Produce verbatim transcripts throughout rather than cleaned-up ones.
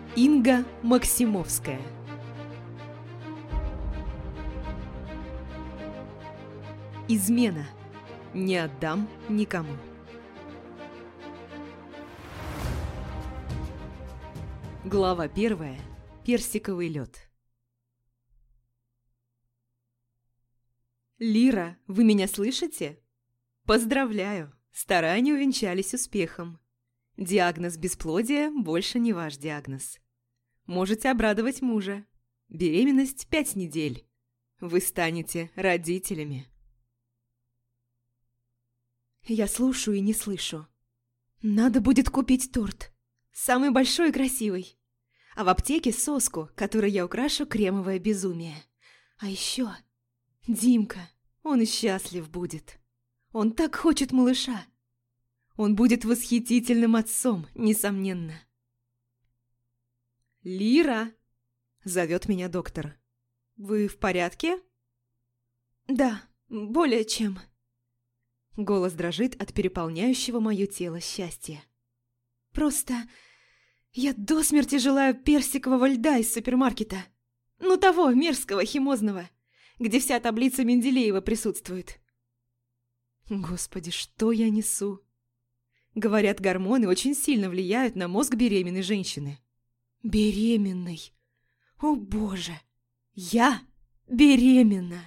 Инга Максимовская. Измена. Не отдам никому. Глава первая. Персиковый лед. Лира, вы меня слышите? Поздравляю, старания увенчались успехом. Диагноз бесплодия больше не ваш диагноз. Можете обрадовать мужа. Беременность пять недель. Вы станете родителями. Я слушаю и не слышу. Надо будет купить торт. Самый большой и красивый. А в аптеке соску, которой я украшу кремовое безумие. А еще Димка, он и счастлив будет. Он так хочет малыша. Он будет восхитительным отцом, несомненно. «Лира!» – зовет меня доктор. «Вы в порядке?» «Да, более чем». Голос дрожит от переполняющего мое тело счастья. «Просто я до смерти желаю персикового льда из супермаркета. Ну того, мерзкого, химозного, где вся таблица Менделеева присутствует». Господи, что я несу? Говорят, гормоны очень сильно влияют на мозг беременной женщины. Беременной? О боже! Я беременна!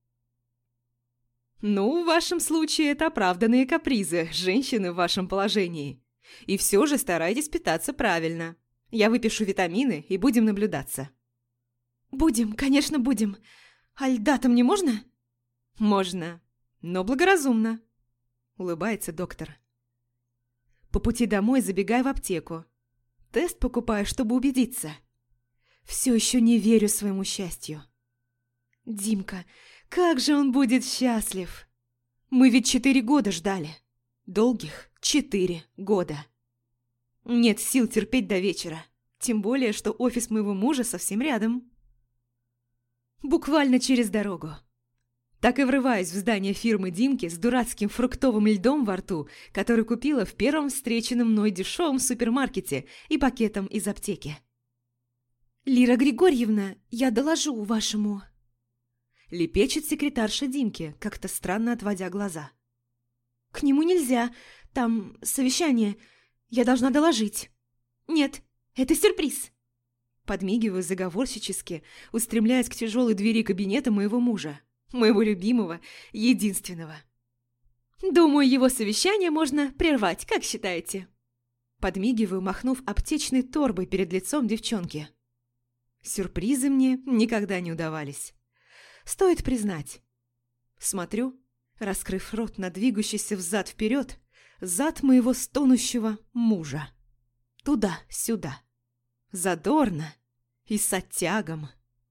Ну, в вашем случае это оправданные капризы женщины в вашем положении. И все же старайтесь питаться правильно. Я выпишу витамины и будем наблюдаться. Будем, конечно, будем. А льда-то мне можно? Можно, но благоразумно. Улыбается доктор. По пути домой забегай в аптеку. Тест покупаю, чтобы убедиться. Все еще не верю своему счастью. Димка, как же он будет счастлив! Мы ведь четыре года ждали. Долгих четыре года. Нет сил терпеть до вечера. Тем более, что офис моего мужа совсем рядом. Буквально через дорогу. Так и врываюсь в здание фирмы Димки с дурацким фруктовым льдом во рту, который купила в первом встреченном мной дешевом супермаркете и пакетом из аптеки. «Лира Григорьевна, я доложу вашему...» Лепечет секретарша Димки, как-то странно отводя глаза. «К нему нельзя, там совещание, я должна доложить». «Нет, это сюрприз». Подмигиваю заговорщически, устремляясь к тяжелой двери кабинета моего мужа. Моего любимого, единственного. Думаю, его совещание можно прервать, как считаете? Подмигиваю, махнув аптечной торбой перед лицом девчонки. Сюрпризы мне никогда не удавались. Стоит признать. Смотрю, раскрыв рот на двигающийся взад-вперед, зад моего стонущего мужа. Туда-сюда. Задорно и с оттягом.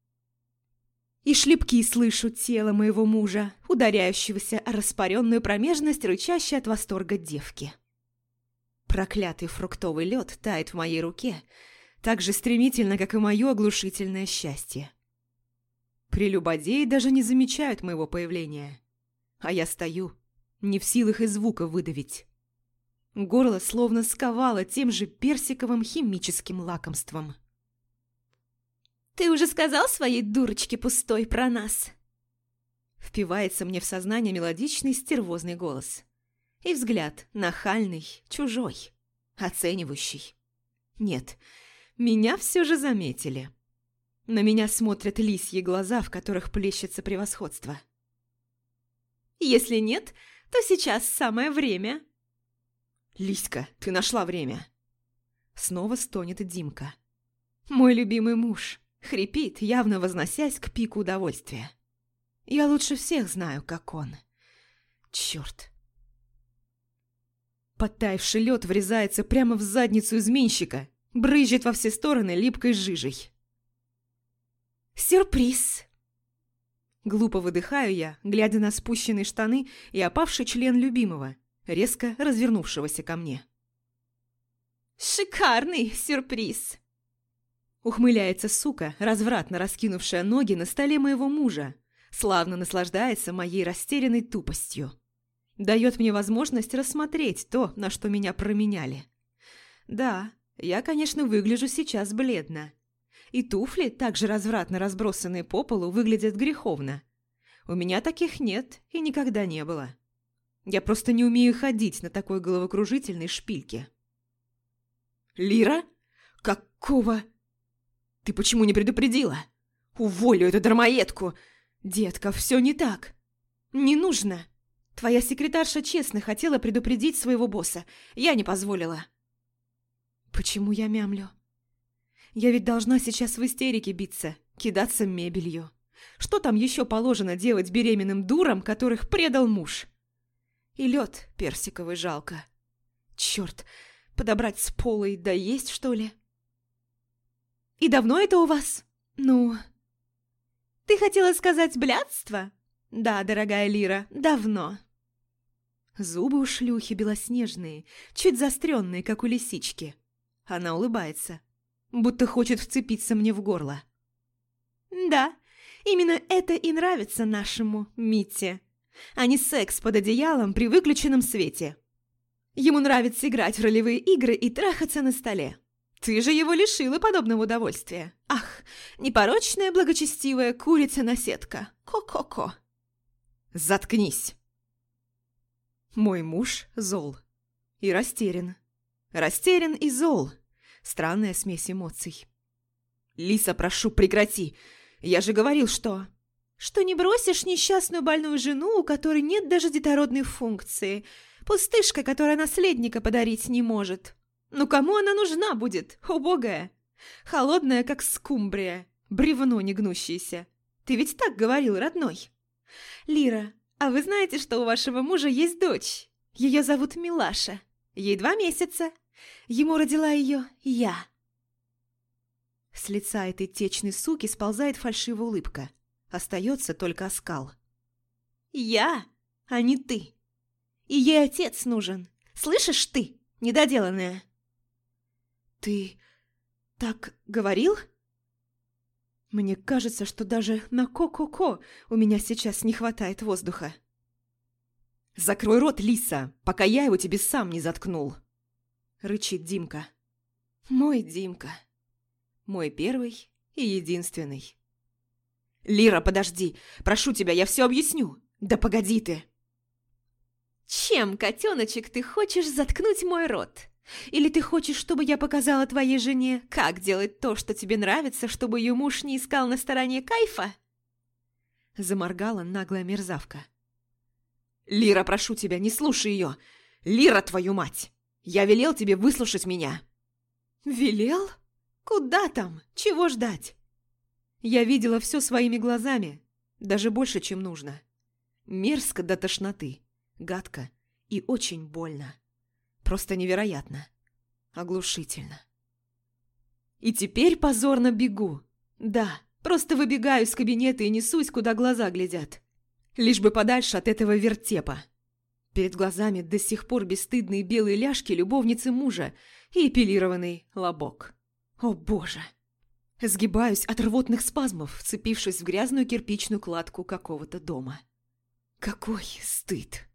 И шлепки слышу тело моего мужа, ударяющегося о распаренную промежность, рычащей от восторга девки. Проклятый фруктовый лед тает в моей руке, так же стремительно, как и мое оглушительное счастье. Прелюбодеи даже не замечают моего появления, а я стою, не в силах и звука выдавить. Горло словно сковало тем же персиковым химическим лакомством. «Ты уже сказал своей дурочке пустой про нас?» Впивается мне в сознание мелодичный стервозный голос. И взгляд нахальный, чужой, оценивающий. Нет, меня все же заметили. На меня смотрят лисьи глаза, в которых плещется превосходство. «Если нет, то сейчас самое время». «Лиська, ты нашла время!» Снова стонет Димка. «Мой любимый муж». Хрипит, явно возносясь к пику удовольствия. Я лучше всех знаю, как он. Черт. Подтаявший лед врезается прямо в задницу изменщика, брызжет во все стороны липкой жижей. «Сюрприз!» Глупо выдыхаю я, глядя на спущенные штаны и опавший член любимого, резко развернувшегося ко мне. «Шикарный сюрприз!» Ухмыляется сука, развратно раскинувшая ноги на столе моего мужа, славно наслаждается моей растерянной тупостью. Дает мне возможность рассмотреть то, на что меня променяли. Да, Я, конечно, выгляжу сейчас бледно. И туфли, также развратно разбросанные по полу, выглядят греховно. У меня таких нет и никогда не было. Я просто не умею ходить на такой головокружительной шпильке. «Лира? Какого? Ты почему не предупредила? Уволю эту дармоедку! Детка, все не так. Не нужно. Твоя секретарша честно хотела предупредить своего босса. Я не позволила». Почему я мямлю? Я ведь должна сейчас в истерике биться, кидаться мебелью. Что там еще положено делать беременным дурам, которых предал муж? И лед персиковый жалко. Черт, подобрать с пола и доесть, что ли? И давно это у вас? Ну... Ты хотела сказать блядство? Да, дорогая Лира, давно. Зубы у шлюхи белоснежные, чуть заостренные, как у лисички. Она улыбается, будто хочет вцепиться мне в горло. Да, именно это и нравится нашему Мите, а не секс под одеялом при выключенном свете. Ему нравится играть в ролевые игры и трахаться на столе. Ты же его лишила подобного удовольствия. Ах, непорочная благочестивая курица-наседка. Ко-ко-ко. Заткнись. Мой муж зол и растерян. Растерян и зол. Странная смесь эмоций. Лиса, прошу, прекрати. Я же говорил, что... Что не бросишь несчастную больную жену, у которой нет даже детородной функции. Пустышка, которая наследника подарить не может. Ну кому она нужна будет, убогая? Холодная, как скумбрия, бревно негнущееся. Ты ведь так говорил, родной? Лира, а вы знаете, что у вашего мужа есть дочь? Ее зовут Милаша. Ей два месяца. Ему родила ее я. С лица этой течной суки сползает фальшивая улыбка. Остается только оскал. Я, а не ты. И ей отец нужен. Слышишь ты, недоделанная? Ты так говорил? Мне кажется, что даже на ко-ко-ко у меня сейчас не хватает воздуха. «Закрой рот, Лиса, пока я его тебе сам не заткнул!» Рычит Димка. Мой Димка. Мой первый и единственный. «Лира, подожди! Прошу тебя, я все объясню! Да погоди ты!» «Чем, котеночек, ты хочешь заткнуть мой рот? Или ты хочешь, чтобы я показала твоей жене, как делать то, что тебе нравится, чтобы ее муж не искал на стороне кайфа?» Заморгала наглая мерзавка. «Лира, прошу тебя, не слушай ее! Лира, твою мать! Я велел тебе выслушать меня!» «Велел? Куда там? Чего ждать?» Я видела все своими глазами, даже больше, чем нужно. Мерзко до тошноты, гадко и очень больно. Просто невероятно. Оглушительно. И теперь позорно бегу. Да, просто выбегаю из кабинета и несусь, куда глаза глядят. Лишь бы подальше от этого вертепа. Перед глазами до сих пор бесстыдные белые ляжки любовницы мужа и эпилированный лобок. О боже! Сгибаюсь от рвотных спазмов, вцепившись в грязную кирпичную кладку какого-то дома. Какой стыд!